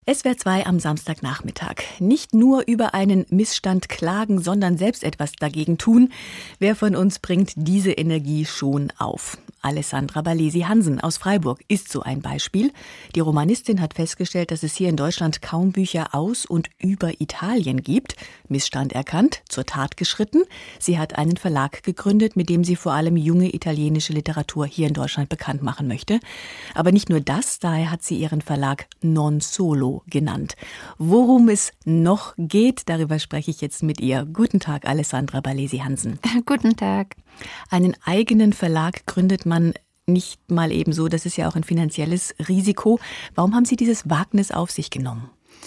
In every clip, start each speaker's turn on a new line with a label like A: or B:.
A: SWR 2 am Samstagnachmittag. Nicht nur über einen Missstand klagen, sondern selbst etwas dagegen tun. Wer von uns bringt diese Energie schon auf? Alessandra Ballesi-Hansen aus Freiburg ist so ein Beispiel. Die Romanistin hat festgestellt, dass es hier in Deutschland kaum Bücher aus und über Italien gibt. Missstand erkannt, zur Tat geschritten. Sie hat einen Verlag gegründet, mit dem sie vor allem junge italienische Literatur hier in Deutschland bekannt machen möchte. Aber nicht nur das, daher hat sie ihren Verlag Non Solo genannt. Worum es noch geht, darüber spreche ich jetzt mit ihr. Guten Tag, Alessandra Ballesi-Hansen.
B: Guten Tag.
A: Einen eigenen Verlag gründet man nicht mal eben so, das ist ja auch ein finanzielles Risiko. Warum haben Sie dieses Wagnis auf sich genommen?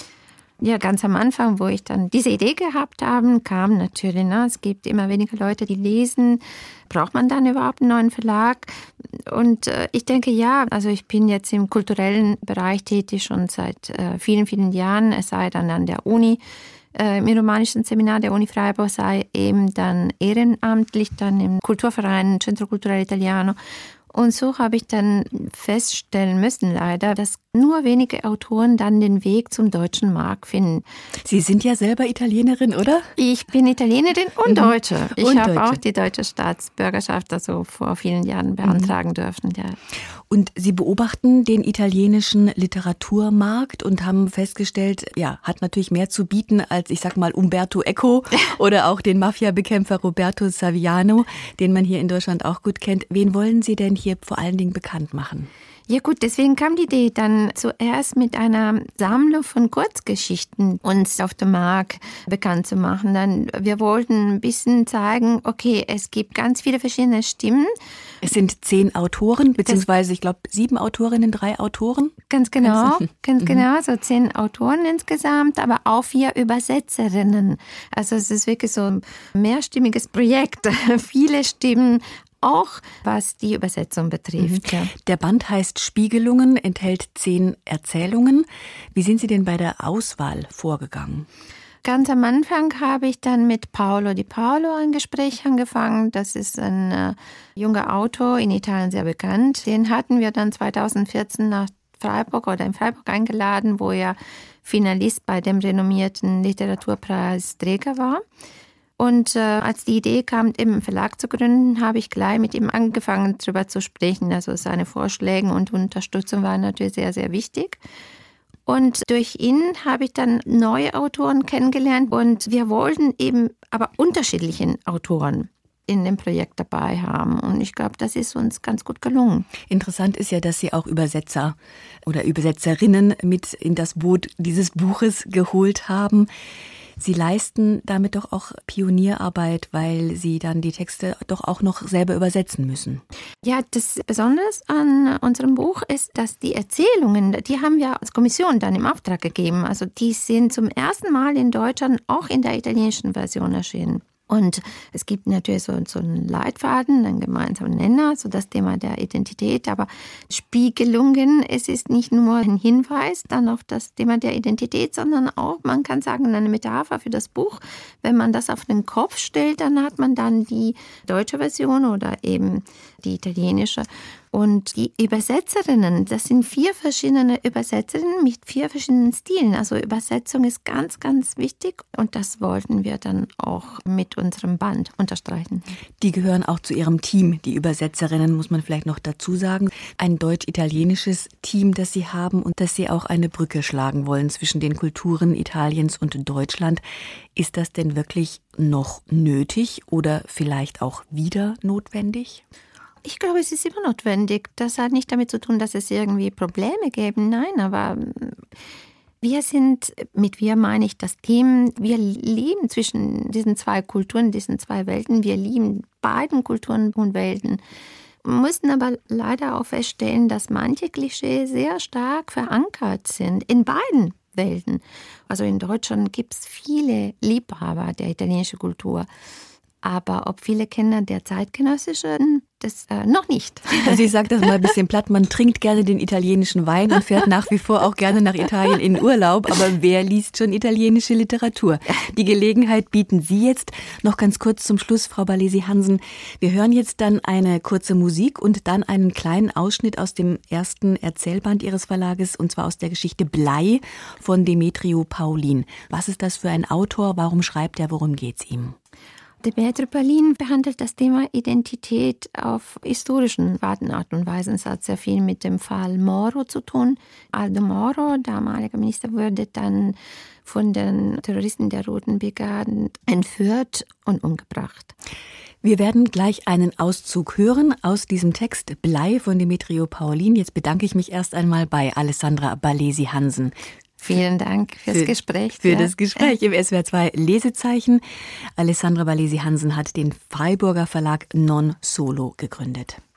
B: Ja, ganz am Anfang, wo ich dann diese Idee gehabt habe, kam natürlich, es gibt immer weniger Leute, die lesen. Braucht man dann überhaupt einen neuen Verlag? Und ich denke, ja, also ich bin jetzt im kulturellen Bereich tätig schon seit vielen, vielen Jahren, es sei dann an der Uni, im romanischen Seminar der Uni Freiburg, sei eben dann ehrenamtlich dann im Kulturverein Centro Culturale Italiano. Und so habe ich dann feststellen müssen, leider, dass nur wenige Autoren dann den Weg zum deutschen Markt finden.
A: Sie sind ja selber Italienerin, oder?
B: Ich bin Italienerin und Deutsche. Ich
A: Und
B: habe
A: Deutsche.
B: auch die deutsche Staatsbürgerschaft also vor vielen Jahren beantragen dürfen. Ja.
A: Und Sie beobachten den italienischen Literaturmarkt und haben festgestellt, ja, hat natürlich mehr zu bieten als, ich sag mal, Umberto Eco oder auch den Mafia-Bekämpfer Roberto Saviano, den man hier in Deutschland auch gut kennt. Wen wollen Sie denn hier vor allen Dingen bekannt machen?
B: Ja gut, deswegen kam die Idee dann zuerst mit einer Sammlung von Kurzgeschichten uns auf dem Markt bekannt zu machen. Dann wir wollten ein bisschen zeigen, okay, es gibt ganz viele verschiedene Stimmen.
A: Es sind 10 Autoren, beziehungsweise ich glaube 7 Autorinnen, 3 Autoren.
B: Ganz genau, so 10 Autoren insgesamt, aber auch 4 Übersetzerinnen. Also es ist wirklich so ein mehrstimmiges Projekt, viele Stimmen. Auch was die Übersetzung betrifft. Ja.
A: Der Band heißt Spiegelungen, enthält 10 Erzählungen. Wie sind Sie denn bei der Auswahl vorgegangen?
B: Ganz am Anfang habe ich dann mit Paolo Di Paolo ein Gespräch angefangen. Das ist ein junger Autor, in Italien sehr bekannt. Den hatten wir dann 2014 nach Freiburg oder in Freiburg eingeladen, wo er Finalist bei dem renommierten Literaturpreis Träger war. Und als die Idee kam, eben einen Verlag zu gründen, habe ich gleich mit ihm angefangen, darüber zu sprechen. Also seine Vorschläge und Unterstützung waren natürlich sehr, sehr wichtig. Und durch ihn habe ich dann neue Autoren kennengelernt. Und wir wollten eben aber unterschiedliche Autoren in dem Projekt dabei haben. Und ich glaube, das ist uns ganz gut gelungen.
A: Interessant ist ja, dass Sie auch Übersetzer oder Übersetzerinnen mit in das Boot dieses Buches geholt haben. Sie leisten damit doch auch Pionierarbeit, weil Sie dann die Texte doch auch noch selber übersetzen müssen.
B: Ja, das Besondere an unserem Buch ist, dass die Erzählungen, die haben wir als Kommission dann im Auftrag gegeben. Also die sind zum ersten Mal in Deutschland auch in der italienischen Version erschienen. Und es gibt natürlich so einen Leitfaden, einen gemeinsamen Nenner, so das Thema der Identität. Aber Spiegelungen, es ist nicht nur ein Hinweis dann auf das Thema der Identität, sondern auch, man kann sagen, eine Metapher für das Buch. Wenn man das auf den Kopf stellt, dann hat man dann die deutsche Version oder eben die italienische. Und die Übersetzerinnen, das sind 4 verschiedene Übersetzerinnen mit 4 verschiedenen Stilen. Also Übersetzung ist ganz, ganz wichtig und das wollten wir dann auch mit unserem Band unterstreichen.
A: Die gehören auch zu Ihrem Team, die Übersetzerinnen, muss man vielleicht noch dazu sagen. Ein deutsch-italienisches Team, das Sie haben und dass Sie auch eine Brücke schlagen wollen zwischen den Kulturen Italiens und Deutschland. Ist das denn wirklich noch nötig oder vielleicht auch wieder notwendig?
B: Ich glaube, es ist immer notwendig. Das hat nicht damit zu tun, dass es irgendwie Probleme gäbe. Nein, aber wir sind, mit wir meine ich das Team, wir lieben zwischen diesen 2 Kulturen, diesen 2 Welten. Wir lieben beiden Kulturen und Welten. Wir mussten aber leider auch feststellen, dass manche Klischees sehr stark verankert sind in beiden Welten. Also in Deutschland gibt es viele Liebhaber der italienischen Kultur. Aber ob viele Kinder der zeitgenössischen, das noch nicht.
A: Also ich sage das mal ein bisschen platt, man trinkt gerne den italienischen Wein und fährt nach wie vor auch gerne nach Italien in Urlaub. Aber wer liest schon italienische Literatur? Die Gelegenheit bieten Sie jetzt. Noch ganz kurz zum Schluss, Frau Barlesi-Hansen. Wir hören jetzt dann eine kurze Musik und dann einen kleinen Ausschnitt aus dem ersten Erzählband Ihres Verlages, und zwar aus der Geschichte Blei von Demetrio Paulin. Was ist das für ein Autor? Warum schreibt er? Worum geht's ihm?
B: Demetrio Paulin behandelt das Thema Identität auf historischen Art und Weisen. Es hat sehr viel mit dem Fall Moro zu tun. Aldo Moro, damaliger Minister, wurde dann von den Terroristen der Roten Brigade entführt und umgebracht.
A: Wir werden gleich einen Auszug hören aus diesem Text Blei von Demetrio Paulin. Jetzt bedanke ich mich erst einmal bei Alessandra Barlesi-Hansen.
B: Vielen Dank fürs Gespräch.
A: Für das Gespräch im SWR 2 Lesezeichen. Alessandra Barlesi-Hansen hat den Freiburger Verlag Non Solo gegründet.